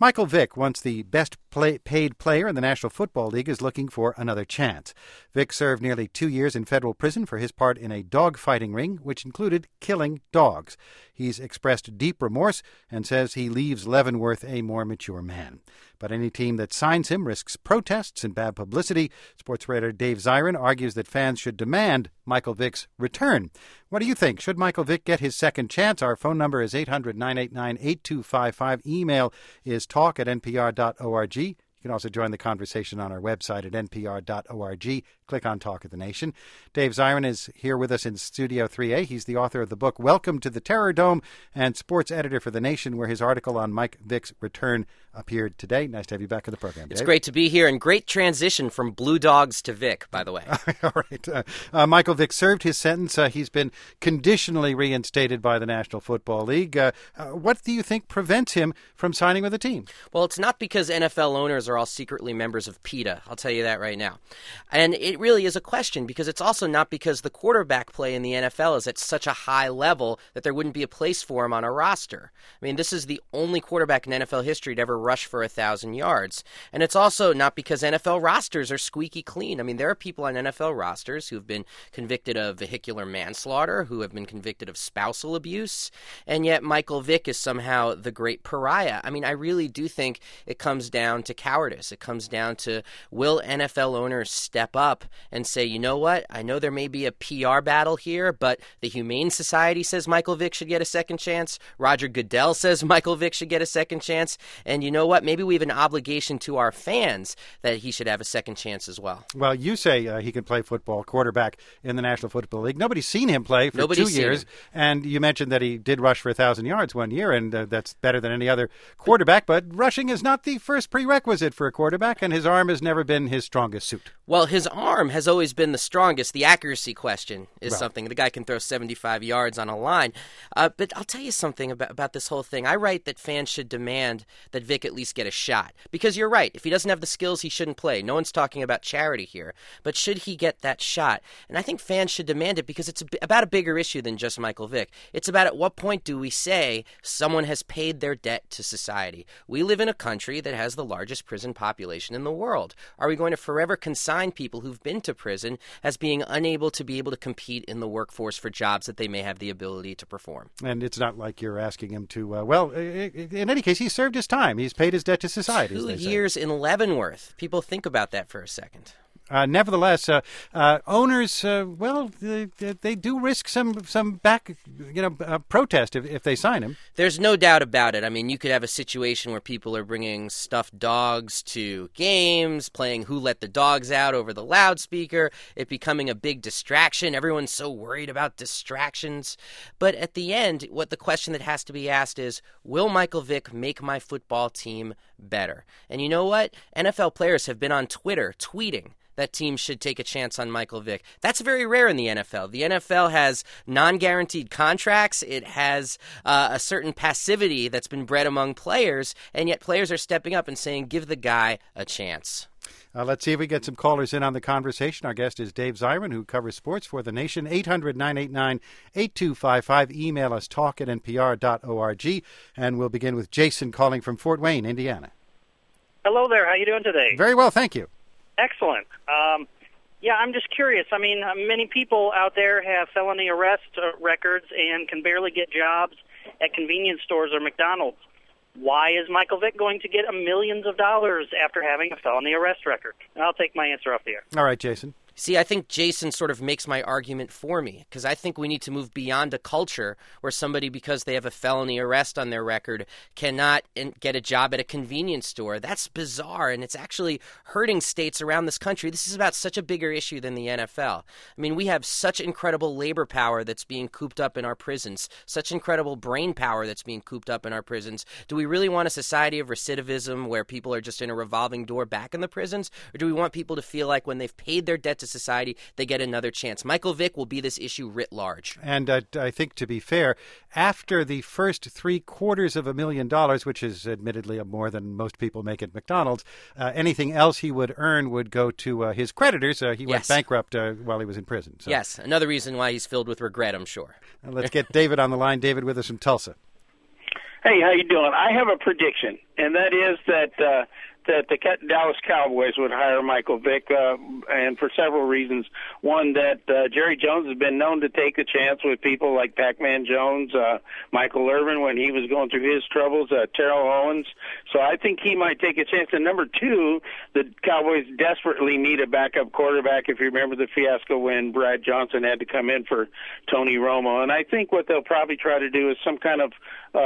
Michael Vick, once the best paid player in the National Football League, is looking for another chance. Vick served nearly 2 years in federal prison for his part in a dog-fighting ring, which included killing dogs. He's expressed deep remorse and says he leaves Leavenworth a more mature man. But any team that signs him risks protests and bad publicity. Sports writer Dave Zirin argues that fans should demand Michael Vick's return. What do you think? Should Michael Vick get his second chance? Our phone number is 800-989-8255. Email is talk@npr.org. You can also join the conversation on our website at npr.org. Click on Talk of the Nation. Dave Zirin is here with us in Studio 3A. He's the author of the book Welcome to the Terror Dome and sports editor for The Nation, where his article on Mike Vick's return appeared today. Nice to have you back in the program, Dave. It's great to be here, and great transition from Blue Dogs to Vick, by the way. All right. Michael Vick served his sentence. He's been conditionally reinstated by the National Football League. What do you think prevents him from signing with a team? Well, it's not because NFL owners are all secretly members of PETA. I'll tell you that right now. And it really is a question, because it's also not because the quarterback play in the NFL is at such a high level that there wouldn't be a place for him on a roster. I mean, this is the only quarterback in NFL history to ever rush for 1,000 yards. And it's also not because NFL rosters are squeaky clean. I mean, there are people on NFL rosters who've been convicted of vehicular manslaughter, who have been convicted of spousal abuse, and yet Michael Vick is somehow the great pariah. I mean, I really do think it comes down to cowardice. It comes down to, will NFL owners step up and say, you know what, I know there may be a PR battle here, but the Humane Society says Michael Vick should get a second chance. Roger Goodell says Michael Vick should get a second chance. And you know what, maybe we have an obligation to our fans that he should have a second chance as well. Well, you say he can play football, quarterback in the National Football League. Nobody's seen him play for 2 years. And you mentioned that he did rush for 1,000 yards one year, and that's better than any other quarterback. But rushing is not the first prerequisite for a quarterback, and his arm has never been his strongest suit. Well, his arm has always been the strongest. The accuracy question is something. The guy can throw 75 yards on a line. But I'll tell you something about this whole thing. I write that fans should demand that Vick at least get a shot. Because you're right. If he doesn't have the skills, he shouldn't play. No one's talking about charity here. But should he get that shot? And I think fans should demand it, because it's about a bigger issue than just Michael Vick. It's about, at what point do we say someone has paid their debt to society? We live in a country that has the largest prison population in the world. Are we going to forever consign people who've been to prison as being unable to be able to compete in the workforce for jobs that they may have the ability to perform? And it's not like you're asking him to, in any case, he served his time. He's paid his debt to society. 2 years in Leavenworth. People think about that for a second. Nevertheless, owners, they do risk some protest if they sign him. There's no doubt about it. I mean, you could have a situation where people are bringing stuffed dogs to games, playing Who Let the Dogs Out over the loudspeaker, it becoming a big distraction. Everyone's so worried about distractions. But at the end, what the question that has to be asked is, will Michael Vick make my football team better? And you know what? NFL players have been on Twitter tweeting that teams should take a chance on Michael Vick. That's very rare in the NFL. The NFL has non-guaranteed contracts. It has a certain passivity that's been bred among players, and yet players are stepping up and saying, give the guy a chance. Let's see if we get some callers in on the conversation. Our guest is Dave Zirin, who covers sports for The Nation. 800-989-8255. Email us, talk@npr.org. And we'll begin with Jason calling from Fort Wayne, Indiana. Hello there. How you doing today? Very well, thank you. Excellent. I'm just curious. I mean, many people out there have felony arrest records and can barely get jobs at convenience stores or McDonald's. Why is Michael Vick going to get millions of dollars after having a felony arrest record? And I'll take my answer off the air. All right, Jason. See, I think Jason sort of makes my argument for me, because I think we need to move beyond a culture where somebody, because they have a felony arrest on their record, cannot get a job at a convenience store. That's bizarre, and it's actually hurting states around this country. This is about such a bigger issue than the NFL. I mean, we have such incredible labor power that's being cooped up in our prisons, such incredible brain power that's being cooped up in our prisons. Do we really want a society of recidivism where people are just in a revolving door back in the prisons, or do we want people to feel like when they've paid their debt to society, they get another chance? Michael Vick will be this issue writ large. And I think, to be fair, after the first $750,000, which is admittedly more than most people make at McDonald's, anything else he would earn would go to his creditors. He went bankrupt while he was in prison. So. Yes, another reason why he's filled with regret, I'm sure. Let's get David on the line. David with us from Tulsa. Hey, how you doing? I have a prediction, and that is that the Dallas Cowboys would hire Michael Vick, and for several reasons. One, that Jerry Jones has been known to take a chance with people like Pac-Man Jones, Michael Irvin when he was going through his troubles, Terrell Owens. So I think he might take a chance. And number two, the Cowboys desperately need a backup quarterback. If you remember the fiasco when Brad Johnson had to come in for Tony Romo. And I think what they'll probably try to do is some kind of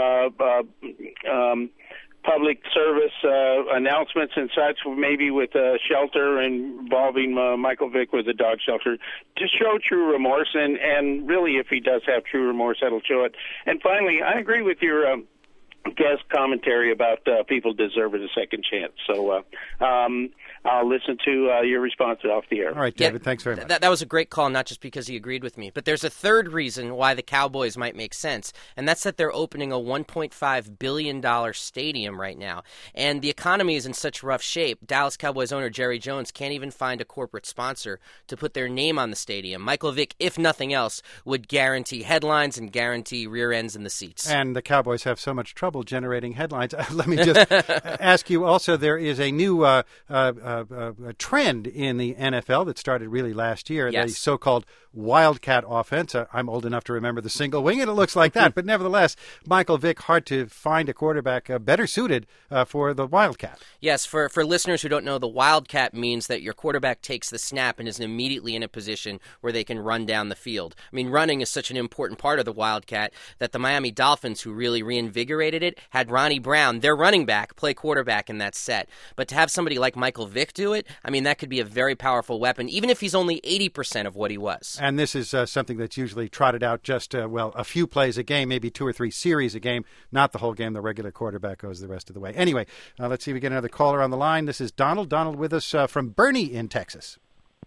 public service announcements and such, maybe with a shelter involving Michael Vick with a dog shelter, to show true remorse. And really, if he does have true remorse, that'll show it. And finally, I agree with your guest commentary about people deserving a second chance. So I'll listen to your response off the air. All right, David, thanks very much. That was a great call, not just because he agreed with me. But there's a third reason why the Cowboys might make sense, and that's that they're opening a $1.5 billion stadium right now. And the economy is in such rough shape, Dallas Cowboys owner Jerry Jones can't even find a corporate sponsor to put their name on the stadium. Michael Vick, if nothing else, would guarantee headlines and guarantee rear ends in the seats. And the Cowboys have so much trouble generating headlines. Let me just ask you also, there is a new trend in the NFL that started really last year, yes. The so-called Wildcat offense. I'm old enough to remember the single wing, and it looks like that. But nevertheless, Michael Vick, hard to find a quarterback better suited for the Wildcat. Yes, for listeners who don't know, the Wildcat means that your quarterback takes the snap and is immediately in a position where they can run down the field. I mean, running is such an important part of the Wildcat that the Miami Dolphins, who really reinvigorated it, had Ronnie Brown, their running back, play quarterback in that set. But to have somebody like Michael Vick do it, I mean, that could be a very powerful weapon, even if he's only 80% of what he was. And this is something that's usually trotted out just, a few plays a game, maybe 2 or 3 series a game, not the whole game. The regular quarterback goes the rest of the way. Anyway, let's see if we get another caller on the line. This is Donald. Donald with us from Bernie in Texas.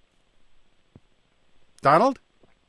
Donald?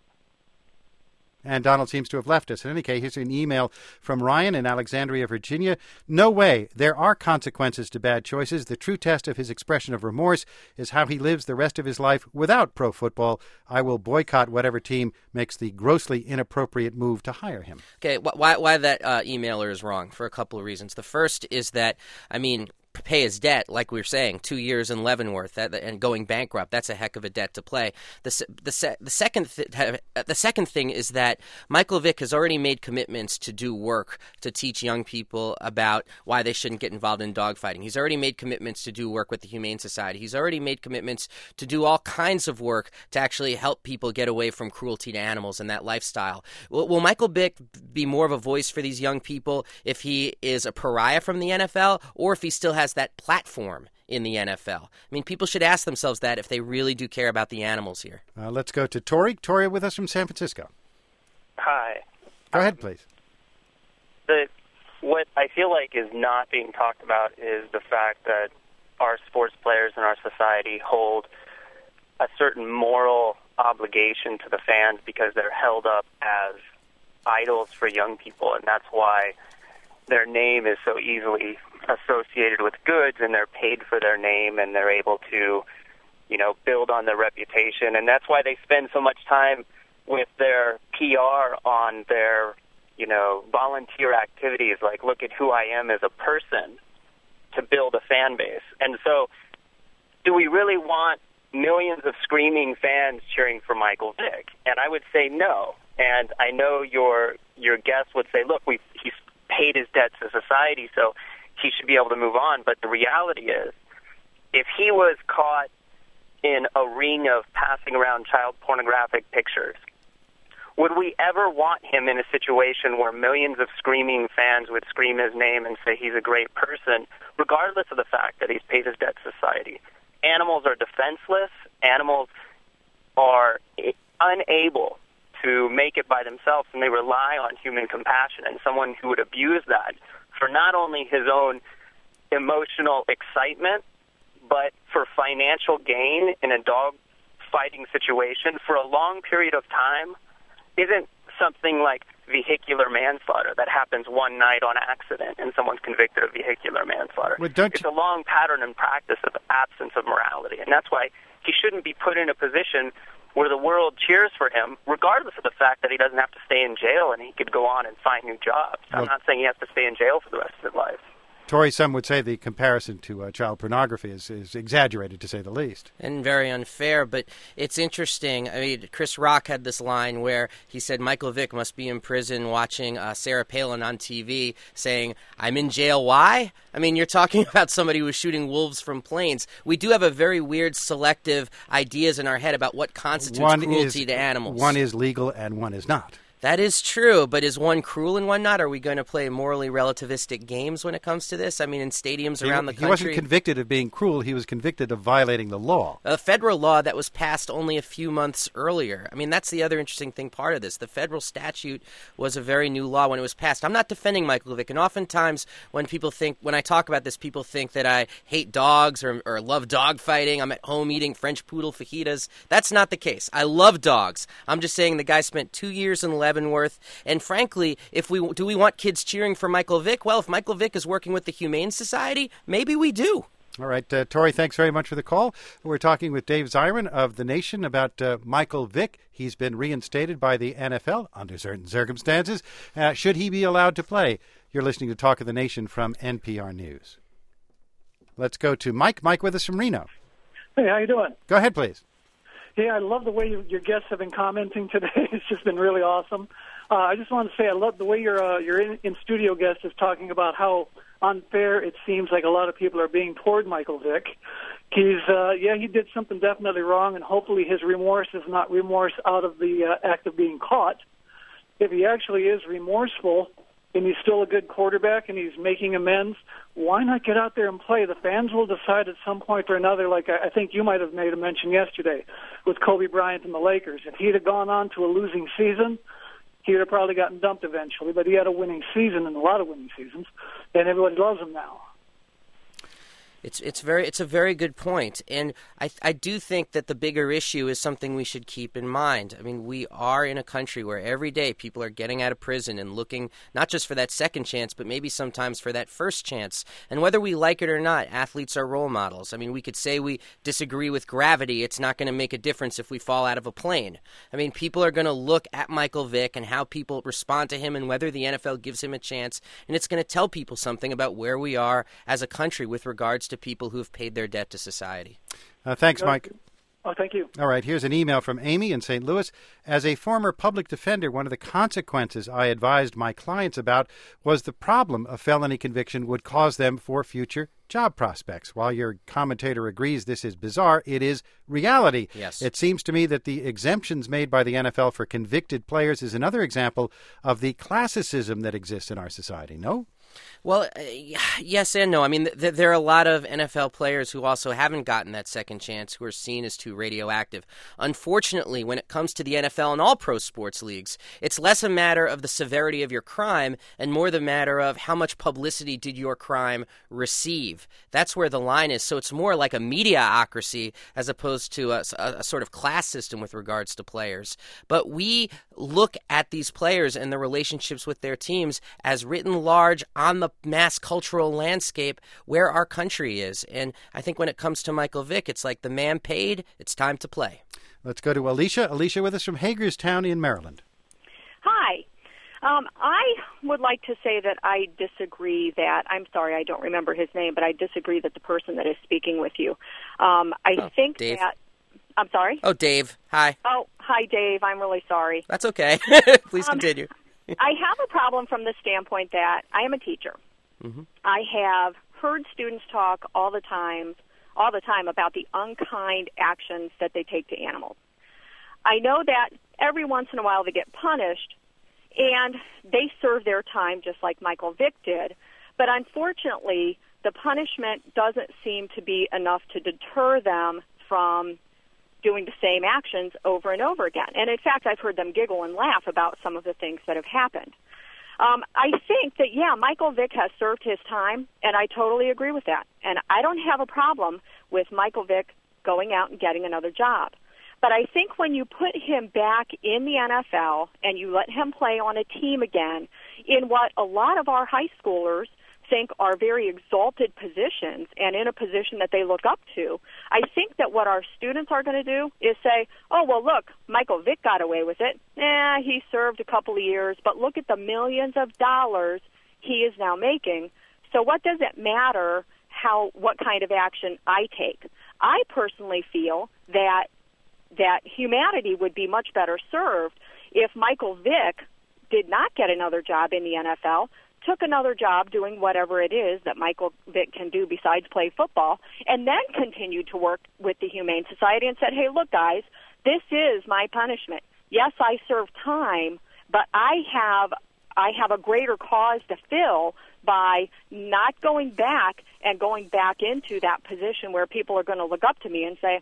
And Donald seems to have left us. In any case, here's an email from Ryan in Alexandria, Virginia. No way. There are consequences to bad choices. The true test of his expression of remorse is how he lives the rest of his life without pro football. I will boycott whatever team makes the grossly inappropriate move to hire him. Okay, why that emailer is wrong for a couple of reasons. The first is that, pay his debt, like we were saying, 2 years in Leavenworth, and going bankrupt. That's a heck of a debt to play. The second thing is that Michael Vick has already made commitments to do work to teach young people about why they shouldn't get involved in dogfighting. He's already made commitments to do work with the Humane Society. He's already made commitments to do all kinds of work to actually help people get away from cruelty to animals and that lifestyle. Will Michael Vick be more of a voice for these young people if he is a pariah from the NFL, or if he still has that platform in the NFL? I mean, people should ask themselves that if they really do care about the animals here. Let's go to Tori. Tori with us from San Francisco. Hi. Go ahead, please. What I feel like is not being talked about is the fact that our sports players in our society hold a certain moral obligation to the fans because they're held up as idols for young people, and that's why their name is so easily associated with goods, and they're paid for their name, and they're able to, build on their reputation. And that's why they spend so much time with their PR on their, volunteer activities, like look at who I am as a person, to build a fan base. And so do we really want millions of screaming fans cheering for Michael Vick? And I would say no. And I know your guest would say, look, he's paid his debts to society, so he should be able to move on. But the reality is, if he was caught in a ring of passing around child pornographic pictures, would we ever want him in a situation where millions of screaming fans would scream his name and say he's a great person, regardless of the fact that he's paid his debt to society? Animals are defenseless. Animals are unable to make it by themselves, and they rely on human compassion. And someone who would abuse that for not only his own emotional excitement, but for financial gain in a dog fighting situation for a long period of time isn't something like vehicular manslaughter that happens one night on accident and someone's convicted of vehicular manslaughter. It's a long pattern and practice of absence of morality, and that's why he shouldn't be put in a position where the world cheers for him, regardless of the fact that he doesn't have to stay in jail and he could go on and find new jobs. I'm not saying he has to stay in jail for the rest of his life. Tori, some would say the comparison to child pornography is exaggerated, to say the least. And very unfair, but it's interesting. I mean, Chris Rock had this line where he said Michael Vick must be in prison watching Sarah Palin on TV saying, "I'm in jail, why?" I mean, you're talking about somebody who was shooting wolves from planes. We do have a very weird selective ideas in our head about what constitutes cruelty to animals. One is legal and one is not. That is true, but is one cruel and one not? Are we going to play morally relativistic games when it comes to this? I mean, in stadiums around the country... He wasn't convicted of being cruel. He was convicted of violating the law. A federal law that was passed only a few months earlier. I mean, that's the other interesting part of this. The federal statute was a very new law when it was passed. I'm not defending Michael Vick, and oftentimes when I talk about this, people think that I hate dogs or love dog fighting. I'm at home eating French poodle fajitas. That's not the case. I love dogs. I'm just saying the guy spent 2 years in Leavenworth, and frankly, do we want kids cheering for Michael Vick? Well, if Michael Vick is working with the Humane Society, maybe we do. All right, Tori, thanks very much for the call. We're talking with Dave Zirin of The Nation about Michael Vick. He's been reinstated by the NFL under certain circumstances. Should he be allowed to play? You're listening to Talk of the Nation from NPR News. Let's go to Mike. Mike with us from Reno. Hey, how you doing? Go ahead, please. Yeah, I love the way your guests have been commenting today. It's just been really awesome. I just want to say I love the way your in-studio guest is talking about how unfair it seems like a lot of people are being toward Michael Vick. He did something definitely wrong, and hopefully his remorse is not remorse out of the act of being caught. If he actually is remorseful and he's still a good quarterback and he's making amends, why not get out there and play? The fans will decide at some point or another, like I think you might have made a mention yesterday with Kobe Bryant and the Lakers. If he'd have gone on to a losing season, he would have probably gotten dumped eventually, but he had a winning season and a lot of winning seasons, and everybody loves him now. It's a very good point, and I do think that the bigger issue is something we should keep in mind. I mean, we are in a country where every day people are getting out of prison and looking not just for that second chance, but maybe sometimes for that first chance. And whether we like it or not, athletes are role models. I mean, we could say we disagree with gravity. It's not going to make a difference if we fall out of a plane. I mean, people are going to look at Michael Vick and how people respond to him and whether the NFL gives him a chance, and it's going to tell people something about where we are as a country with regards to people who have paid their debt to society. Thanks, Mike. Oh, thank you. All right, here's an email from Amy in St. Louis. As a former public defender, one of the consequences I advised my clients about was the problem a felony conviction would cause them for future job prospects. While your commentator agrees this is bizarre, it is reality. Yes. It seems to me that the exemptions made by the NFL for convicted players is another example of the classicism that exists in our society, no? Well, yes and no. I mean, there are a lot of NFL players who also haven't gotten that second chance, who are seen as too radioactive. Unfortunately, when it comes to the NFL and all pro sports leagues, it's less a matter of the severity of your crime and more the matter of how much publicity did your crime receive. That's where the line is. So it's more like a mediaocracy as opposed to a sort of class system with regards to players. But we look at these players and their relationships with their teams as written large on the mass cultural landscape where our country is. And I think when it comes to Michael Vick, it's like the man paid, it's time to play. Let's go to Alicia. Alicia with us from Hagerstown in Maryland. Hi. I would like to say that I disagree that, I'm sorry, I don't remember his name, but I disagree that the person that is speaking with you. I think Dave. that, I'm sorry? Oh, Dave. Hi. Oh, hi, Dave. I'm really sorry. That's okay. Please continue. I have a problem from the standpoint that I am a teacher. Mm-hmm. I have heard students talk all the time about the unkind actions that they take to animals. I know that every once in a while they get punished, and they serve their time just like Michael Vick did. But unfortunately, the punishment doesn't seem to be enough to deter them from doing the same actions over and over again. And in fact, I've heard them giggle and laugh about some of the things that have happened. I think that, Michael Vick has served his time, and I totally agree with that. And I don't have a problem with Michael Vick going out and getting another job. But I think when you put him back in the NFL and you let him play on a team again, in what a lot of our high schoolers think are very exalted positions and in a position that they look up to. I think that what our students are going to do is say, oh, well, look, Michael Vick got away with it. He served a couple of years, but look at the millions of dollars he is now making. So what does it matter what kind of action I take? I personally feel that humanity would be much better served if Michael Vick did not get another job in the NFL, took another job doing whatever it is that Michael Vick can do besides play football, and then continued to work with the Humane Society and said, hey, look, guys, this is my punishment. Yes, I serve time, but I have a greater cause to fill by not going back and going back into that position where people are going to look up to me and say,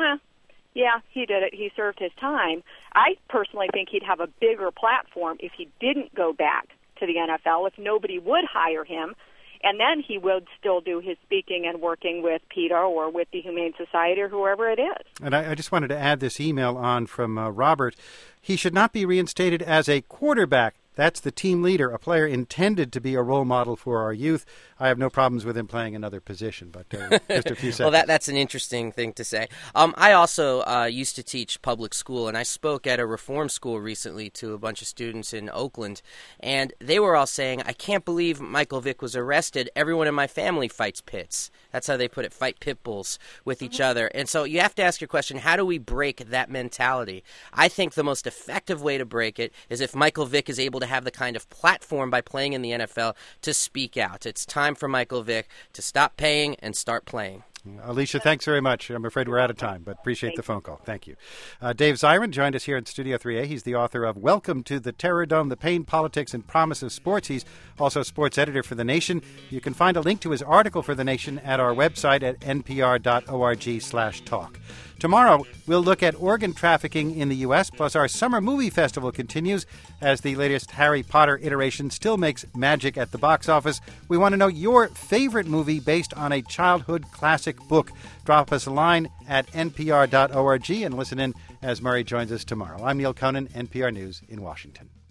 yeah, he did it. He served his time. I personally think he'd have a bigger platform if he didn't go back to the NFL, if nobody would hire him, and then he would still do his speaking and working with PETA or with the Humane Society or whoever it is. And I just wanted to add this email on from Robert. He should not be reinstated as a quarterback. That's the team leader, a player intended to be a role model for our youth. I have no problems with him playing another position, but just a few seconds. Well, that's an interesting thing to say. I also used to teach public school, and I spoke at a reform school recently to a bunch of students in Oakland, and they were all saying, I can't believe Michael Vick was arrested. Everyone in my family fights pits. That's how they put it, fight pit bulls with each other. And so you have to ask your question, how do we break that mentality? I think the most effective way to break it is if Michael Vick is able to have the kind of platform by playing in the NFL to speak out. It's time for Michael Vick to stop paying and start playing. Alicia, thanks very much. I'm afraid we're out of time, but appreciate the phone call. Thank you. Dave Zirin joined us here in Studio 3A. He's the author of Welcome to the Terror Dome, The Pain, Politics, and Promise of Sports. He's also sports editor for The Nation. You can find a link to his article for The Nation at our website at npr.org/talk. Tomorrow, we'll look at organ trafficking in the U.S., plus our summer movie festival continues as the latest Harry Potter iteration still makes magic at the box office. We want to know your favorite movie based on a childhood classic book. Drop us a line at npr.org and listen in as Murray joins us tomorrow. I'm Neil Conan, NPR News in Washington.